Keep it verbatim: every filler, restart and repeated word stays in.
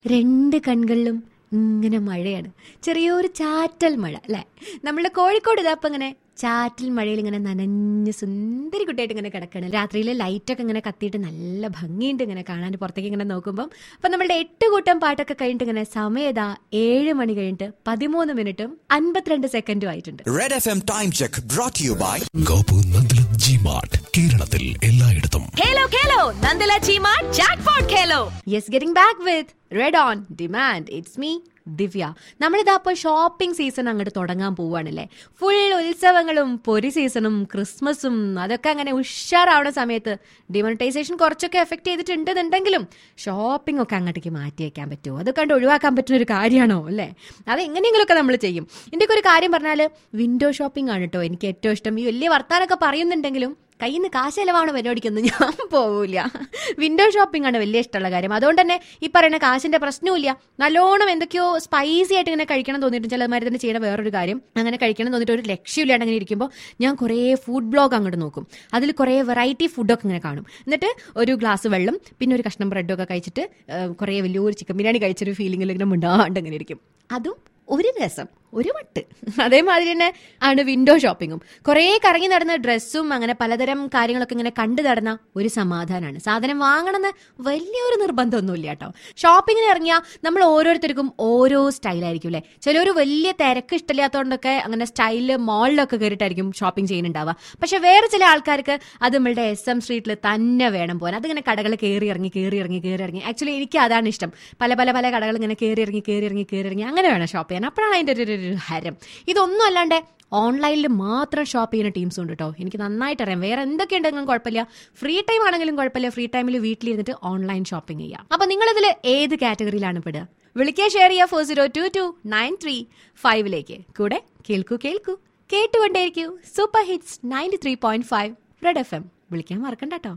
രണ്ട് കൺകളിലും ഇങ്ങനെ മഴയാണ്. ചെറിയൊരു ചാറ്റൽ മഴ അല്ലേ? നമ്മളുടെ കോഴിക്കോട് ഇതാപ്പം ഇങ്ങനെ ചാറ്റൽ മഴയിൽ ഇങ്ങനെ നനഞ്ഞ് സുന്ദരി കുട്ടിയായിട്ട് ഇങ്ങനെ കിടക്കണം. രാത്രിയിൽ ലൈറ്റൊക്കെ ഇങ്ങനെ കത്തിയിട്ട് നല്ല ഭംഗിയുണ്ട് ഇങ്ങനെ കാണാൻ പുറത്തേക്ക് ഇങ്ങനെ നോക്കുമ്പം. അപ്പം നമ്മളുടെ എട്ട് കൂട്ടം പാട്ടൊക്കെ കഴിഞ്ഞിട്ട് ഇങ്ങനെ സമയതാ ഏഴ് മണി കഴിഞ്ഞിട്ട് പതിമൂന്ന് മിനിറ്റും അൻപത്തിരണ്ട് സെക്കൻഡും ആയിട്ടുണ്ട്. Red F M time check brought you by Gopu Nandilath G mart, കേരളത്തിൽ എല്ലായിടത്തും. Hello, hello, Nandala Chima Jackpot Hello. Yes, getting back with Red on Demand. It's me, ദിവ്യ. നമ്മളിതാ ഇപ്പോൾ ഷോപ്പിംഗ് സീസൺ അങ്ങോട്ട് തുടങ്ങാൻ പോവുകയാണല്ലേ. ഫുൾ ഉത്സവങ്ങളും പൊരി സീസണും ക്രിസ്മസും അതൊക്കെ അങ്ങനെ ഉഷാറാവുന്ന സമയത്ത് ഡിമോണിറ്റൈസേഷൻ കുറച്ചൊക്കെ എഫക്ട് ചെയ്തിട്ടുണ്ടെന്നുണ്ടെങ്കിലും ഷോപ്പിംഗ് ഒക്കെ അങ്ങോട്ടേക്ക് മാറ്റി വയ്ക്കാൻ പറ്റുമോ? അതൊക്കെ കണ്ട് ഒഴിവാക്കാൻ പറ്റുന്ന ഒരു കാര്യമാണോ അല്ലേ? അത് എങ്ങനെയെങ്കിലുമൊക്കെ നമ്മൾ ചെയ്യും. ഇതിൻ്റെയൊക്കെ ഒരു കാര്യം പറഞ്ഞാൽ വിൻഡോ ഷോപ്പിംഗ് ആണ് കേട്ടോ എനിക്ക് ഏറ്റവും ഇഷ്ടം. ഈ വലിയ വർത്താനൊക്കെ പറയുന്നുണ്ടെങ്കിലും കയ്യിൽ നിന്ന് കാശ് ചിലവാണ് പരിപാടിക്കൊന്നും ഞാൻ പോവില്ല. വിൻഡോ ഷോപ്പിംഗ് ആണ് വലിയ ഇഷ്ടമുള്ള കാര്യം. അതുകൊണ്ട് തന്നെ ഈ പറയുന്ന കാശിന്റെ പ്രശ്നമില്ല. നല്ലോണം എന്തൊക്കെയോ സ്പൈസി ആയിട്ട് ഇങ്ങനെ കഴിക്കണം തോന്നിയിട്ട് ചിലമാതിരി തന്നെ ചെയ്യണ വേറൊരു കാര്യം, അങ്ങനെ കഴിക്കണം തോന്നിയിട്ട് ഒരു ലക്ഷ്യമില്ലാണ്ട് അങ്ങനെ ഇരിക്കുമ്പോൾ ഞാൻ കുറേ ഫുഡ് ബ്ലോഗ് അങ്ങോട്ട് നോക്കും. അതിൽ കുറേ വെറൈറ്റി ഫുഡൊക്കെ ഇങ്ങനെ കാണും. എന്നിട്ട് ഒരു ഗ്ലാസ് വെള്ളം പിന്നെ ഒരു കഷ്ണം ബ്രെഡൊക്കെ കഴിച്ചിട്ട് കുറേ വലിയൊരു ചിക്കൻ ബിരിയാണി കഴിച്ചൊരു ഫീലിംഗിൽ ഇങ്ങനെ മിണ്ടാണ്ട് അങ്ങനെ ഇരിക്കും. അതും ഒരു രസം, ഒരു വട്ട്. അതേമാതിരി തന്നെ ആണ് വിൻഡോ ഷോപ്പിങ്ങും. കുറേ കറങ്ങി നടന്ന ഡ്രസ്സും അങ്ങനെ പലതരം കാര്യങ്ങളൊക്കെ ഇങ്ങനെ കണ്ടു നടന്ന ഒരു സമാധാനമാണ്. സാധനം വാങ്ങണമെന്ന് വലിയൊരു നിർബന്ധമൊന്നുമില്ല കേട്ടോ. ഷോപ്പിങ്ങിന് ഇറങ്ങിയാൽ നമ്മൾ ഓരോരുത്തർക്കും ഓരോ സ്റ്റൈലായിരിക്കും അല്ലേ. ചിലർ വലിയ തിരക്ക് ഇഷ്ടമില്ലാത്തതുകൊണ്ടൊക്കെ അങ്ങനെ സ്റ്റൈലിൽ മോളിലൊക്കെ കയറിയിട്ടായിരിക്കും ഷോപ്പിംഗ് ചെയ്യുന്നുണ്ടാവുക. പക്ഷെ വേറെ ചില ആൾക്കാർക്ക് അത് നമ്മളുടെ എസ് എം സ്ട്രീറ്റിൽ തന്നെ വേണം പോകാൻ. അതിങ്ങനെ കടകൾ കയറി ഇറങ്ങി കയറി ഇറങ്ങി കയറി ഇറങ്ങി ആക്ച്വലി എനിക്ക് അതാണ് ഇഷ്ടം. പല പല പല കടകൾ ഇങ്ങനെ കയറി ഇറങ്ങി കയറി ഇറങ്ങി കയറി ഇറങ്ങി അങ്ങനെ വേണം ഷോപ്പ് ചെയ്യാൻ. അപ്പോഴാണ് അതിൻ്റെ ഒരു ഹരം. ഇതൊന്നും അല്ലാണ്ട് ഓൺലൈനിൽ മാത്രം ഷോപ്പ് ചെയ്യുന്ന ടീംസ് ഉണ്ട് കേട്ടോ. എനിക്ക് നന്നായിട്ട് അറിയാം. വേറെ എന്തൊക്കെയുണ്ടെങ്കിലും കുഴപ്പമില്ല, ഫ്രീ ടൈം ആണെങ്കിലും കുഴപ്പമില്ല, ഫ്രീ ടൈമിൽ വീട്ടിലിരുന്നിട്ട് ഓൺലൈൻ ഷോപ്പിംഗ് ചെയ്യാം. അപ്പൊ നിങ്ങളിതിൽ ഏത് കാറ്റഗറിയിലാണ് പെടുക? വിളിക്കുക, ഷെയർ ചെയ്യുക four zero two two nine three ഫൈവിലേക്ക്. കൂടെ കേൾക്കൂ കേൾക്കൂ കേട്ടുകൊണ്ടേയിരിക്കൂ super hits ninety three point five red F M. വിളിക്കാൻ മറക്കണ്ട കേട്ടോ.